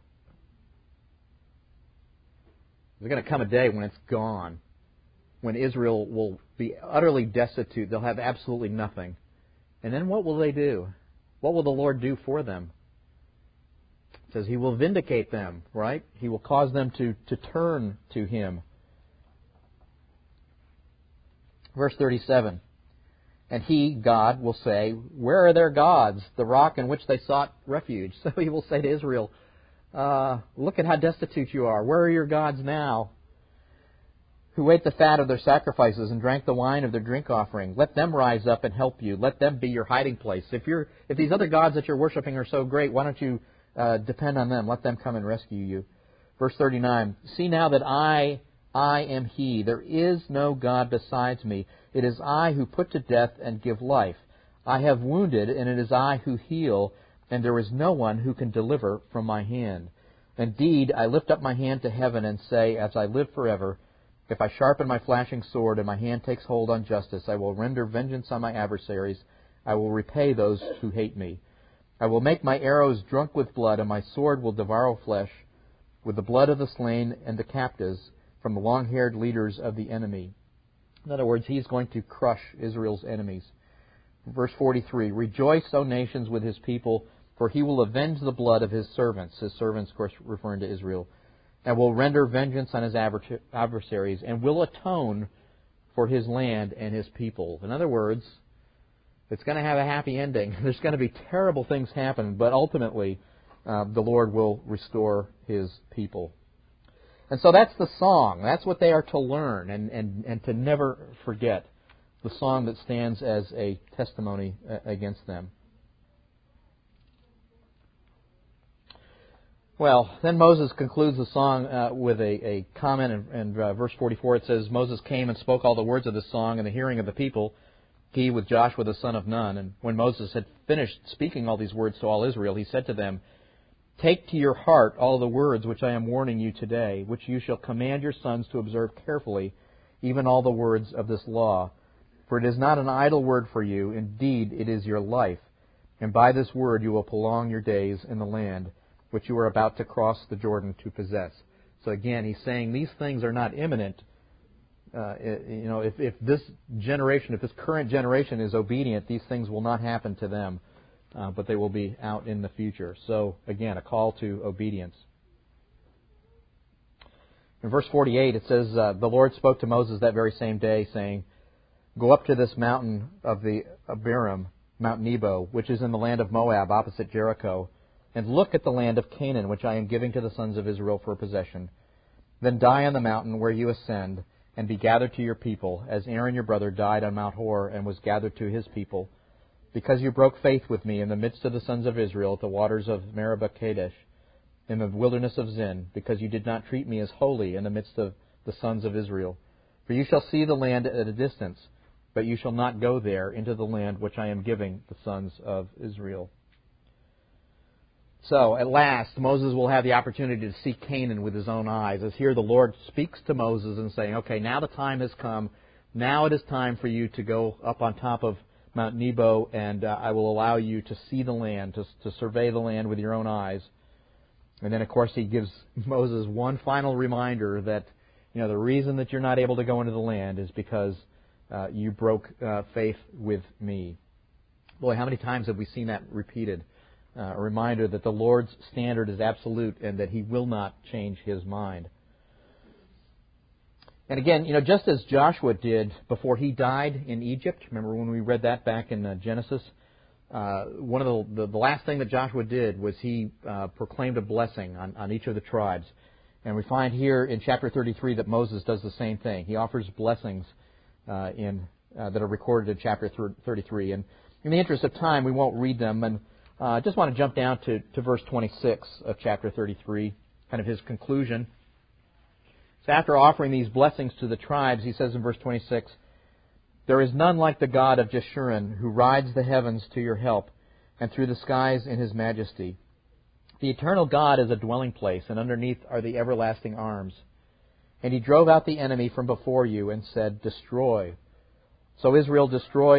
There's going to come a day when it's gone, when Israel will be utterly destitute. They'll have absolutely nothing. And then what will they do? What will the Lord do for them? It says He will vindicate them, right? He will cause them to turn to Him. Verse 37. And He, God, will say, where are their gods, the rock in which they sought refuge? So He will say to Israel, look at how destitute you are. Where are your gods now? Who ate the fat of their sacrifices and drank the wine of their drink offering. Let them rise up and help you. Let them be your hiding place. If these other gods that you're worshiping are so great, why don't you depend on them? Let them come and rescue you. Verse 39, see now that I am He. There is no God besides me. It is I who put to death and give life. I have wounded, and it is I who heal, and there is no one who can deliver from my hand. Indeed, I lift up my hand to heaven and say, as I live forever, if I sharpen my flashing sword and my hand takes hold on justice, I will render vengeance on my adversaries. I will repay those who hate me. I will make my arrows drunk with blood, and my sword will devour flesh, with the blood of the slain and the captives, from the long-haired leaders of the enemy. In other words, He's going to crush Israel's enemies. Verse 43, rejoice, O nations, with His people, for He will avenge the blood of His servants. His servants, of course, referring to Israel. and will render vengeance on his adversaries, and will atone for his land and his people. In other words, it's going to have a happy ending. There's going to be terrible things happen, but ultimately the Lord will restore his people. And so that's the song. That's what they are to learn and to never forget. The song that stands as a testimony against them. Well, then Moses concludes the song with a comment in verse 44. It says, Moses came and spoke all the words of the song in the hearing of the people, he with Joshua the son of Nun. And when Moses had finished speaking all these words to all Israel, he said to them, Take to your heart all the words which I am warning you today, which you shall command your sons to observe carefully, even all the words of this law. For it is not an idle word for you, indeed it is your life. And by this word you will prolong your days in the land which you are about to cross the Jordan to possess. So again, he's saying these things are not imminent. If this current generation is obedient, these things will not happen to them, but they will be out in the future. So again, a call to obedience. In verse 48, it says, The Lord spoke to Moses that very same day, saying, Go up to this mountain of the Abiram, Mount Nebo, which is in the land of Moab, opposite Jericho, and look at the land of Canaan, which I am giving to the sons of Israel for a possession. Then die on the mountain where you ascend, and be gathered to your people, as Aaron your brother died on Mount Hor and was gathered to his people, because you broke faith with me in the midst of the sons of Israel at the waters of Meribah Kadesh, in the wilderness of Zin, because you did not treat me as holy in the midst of the sons of Israel. For you shall see the land at a distance, but you shall not go there into the land which I am giving the sons of Israel. So, at last, Moses will have the opportunity to see Canaan with his own eyes. As here the Lord speaks to Moses and saying, okay, now the time has come. Now it is time for you to go up on top of Mount Nebo, and I will allow you to see the land, to survey the land with your own eyes. And then, of course, he gives Moses one final reminder that, the reason that you're not able to go into the land is because you broke faith with me. Boy, how many times have we seen that repeated? A reminder that the Lord's standard is absolute and that He will not change His mind. And again, just as Joshua did before he died in Egypt, remember when we read that back in Genesis? One of the last thing that Joshua did was he proclaimed a blessing on each of the tribes. And we find here in chapter 33 that Moses does the same thing. He offers blessings that are recorded in chapter 33. And in the interest of time, we won't read them. And I just want to jump down to verse 26 of chapter 33, kind of his conclusion. So after offering these blessings to the tribes, he says in verse 26, There is none like the God of Jeshurun, who rides the heavens to your help, and through the skies in His majesty. The eternal God is a dwelling place, and underneath are the everlasting arms. And He drove out the enemy from before you and said, Destroy. So Israel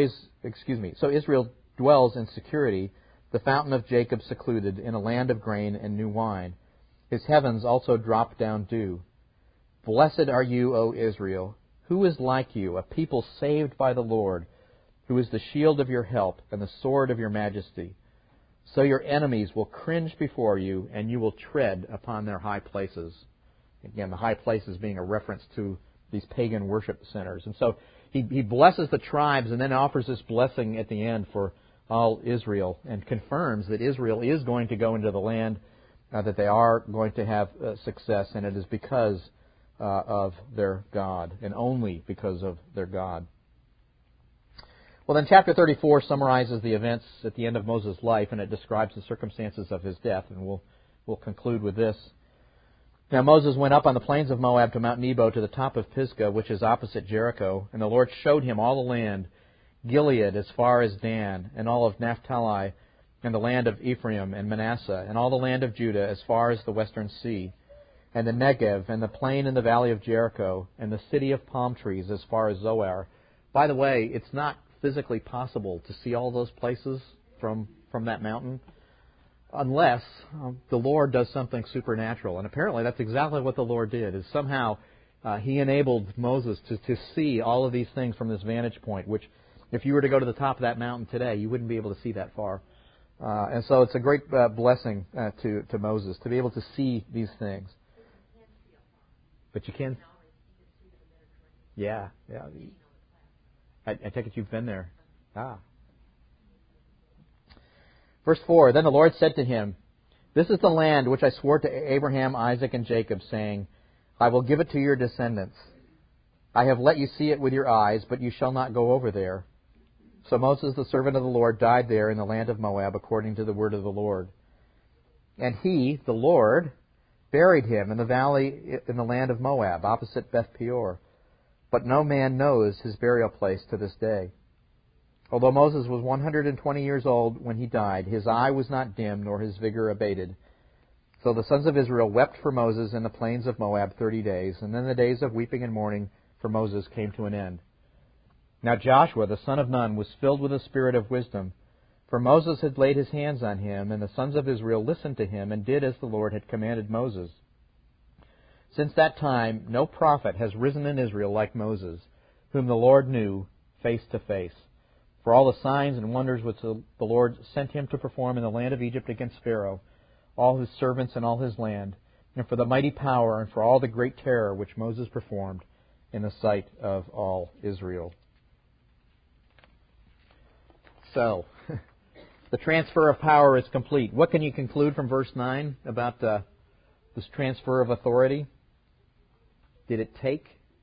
dwells in security, the fountain of Jacob secluded, in a land of grain and new wine. His heavens also drop down dew. Blessed are you, O Israel. Who is like you, a people saved by the Lord, who is the shield of your help and the sword of your majesty? So your enemies will cringe before you, and you will tread upon their high places. Again, the high places being a reference to these pagan worship centers. And so he blesses the tribes and then offers this blessing at the end for all Israel, and confirms that Israel is going to go into the land, that they are going to have success, and it is because of their God, and only because of their God. Well, then chapter 34 summarizes the events at the end of Moses' life, and it describes the circumstances of his death, and we'll conclude with this. Now Moses went up on the plains of Moab to Mount Nebo, to the top of Pisgah, which is opposite Jericho, and the Lord showed him all the land, Gilead as far as Dan, and all of Naphtali, and the land of Ephraim and Manasseh, and all the land of Judah as far as the western sea, and the Negev, and the plain in the valley of Jericho, and the city of palm trees as far as Zoar. By the way, it's not physically possible to see all those places from that mountain unless the Lord does something supernatural. And apparently that's exactly what the Lord did, is somehow He enabled Moses to see all of these things from this vantage point, which if you were to go to the top of that mountain today, you wouldn't be able to see that far. And so it's a great blessing to Moses to be able to see these things. But you can. Yeah. I take it you've been there. Ah. Verse 4, Then the Lord said to him, This is the land which I swore to Abraham, Isaac, and Jacob, saying, I will give it to your descendants. I have let you see it with your eyes, but you shall not go over there. So Moses, the servant of the Lord, died there in the land of Moab, according to the word of the Lord. And he, the Lord, buried him in the valley in the land of Moab, opposite Beth Peor. But no man knows his burial place to this day. Although Moses was 120 years old when he died, his eye was not dim, nor his vigor abated. So the sons of Israel wept for Moses in the plains of Moab 30 days, and then the days of weeping and mourning for Moses came to an end. Now Joshua, the son of Nun, was filled with a spirit of wisdom, for Moses had laid his hands on him, and the sons of Israel listened to him and did as the Lord had commanded Moses. Since that time, no prophet has risen in Israel like Moses, whom the Lord knew face to face. For all the signs and wonders which the Lord sent him to perform in the land of Egypt against Pharaoh, all his servants and all his land, and for the mighty power and for all the great terror which Moses performed in the sight of all Israel. So, the transfer of power is complete. What can you conclude from verse 9 about this transfer of authority? Did it take?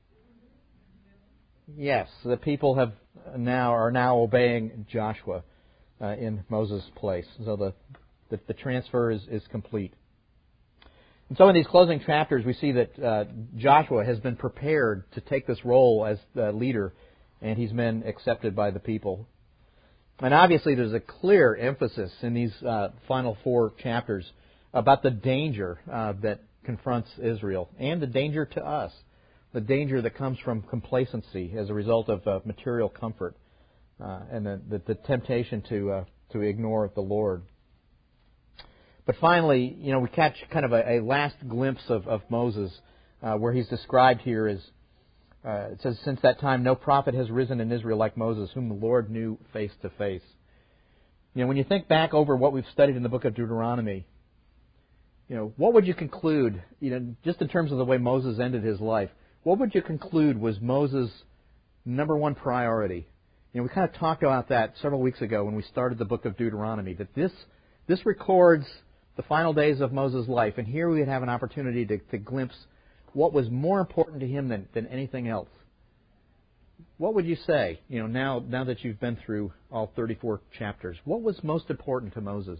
Yes, the people are now obeying Joshua in Moses' place. So the transfer is complete. And so in these closing chapters, we see that Joshua has been prepared to take this role as the leader, and he's been accepted by the people. And obviously there's a clear emphasis in these final 4 chapters about the danger that confronts Israel and the danger to us, the danger that comes from complacency as a result of material comfort and the temptation to ignore the Lord. But finally, we catch kind of a last glimpse of Moses where he's described here as, it says, Since that time no prophet has risen in Israel like Moses, whom the Lord knew face to face. When you think back over what we've studied in the book of Deuteronomy, what would you conclude, just in terms of the way Moses ended his life, what would you conclude was Moses' number one priority? We kind of talked about that several weeks ago when we started the book of Deuteronomy, that this records the final days of Moses' life, and here we would have an opportunity to glimpse what was more important to him than anything else. What would you say, now that you've been through all 34 chapters? What was most important to Moses?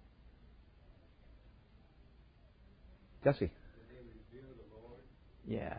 Jesse? Yeah.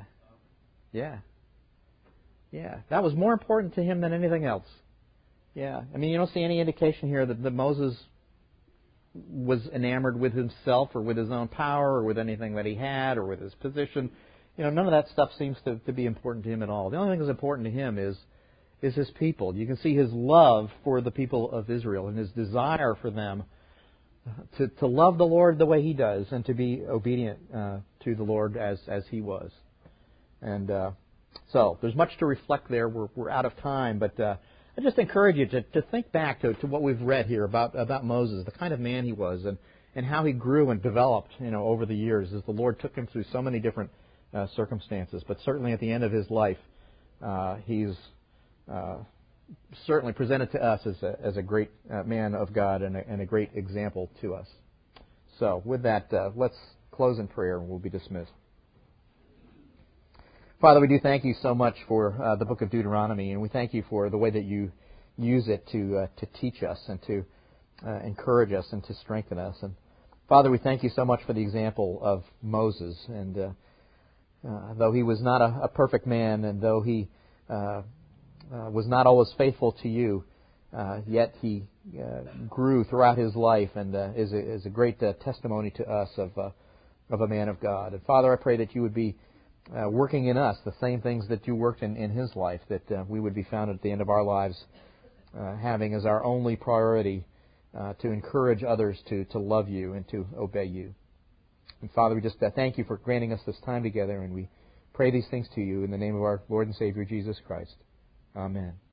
That was more important to him than anything else. Yeah. You don't see any indication here that Moses was enamored with himself or with his own power or with anything that he had or with his position. None of that stuff seems to be important to him at all. The only thing that's important to him is his people. You can see his love for the people of Israel and his desire for them to love the Lord the way he does and to be obedient to the Lord as he was. And so there's much to reflect there. We're out of time, but I just encourage you to think back to what we've read here about Moses, the kind of man he was, and how he grew and developed over the years as the Lord took him through so many different circumstances. But certainly at the end of his life, he's certainly presented to us as a great man of God and a great example to us. So with that, let's close in prayer and we'll be dismissed. Father, we do thank you so much for the book of Deuteronomy, and we thank you for the way that you use it to teach us and to encourage us and to strengthen us. And Father, we thank you so much for the example of Moses. And though he was not a perfect man, and though he was not always faithful to you, yet he grew throughout his life and is a great testimony to us of a man of God. And Father, I pray that you would be working in us the same things that you worked in his life, that we would be found at the end of our lives having as our only priority to encourage others to love you and to obey you. And Father, we just thank you for granting us this time together, and we pray these things to you in the name of our Lord and Savior Jesus Christ. Amen.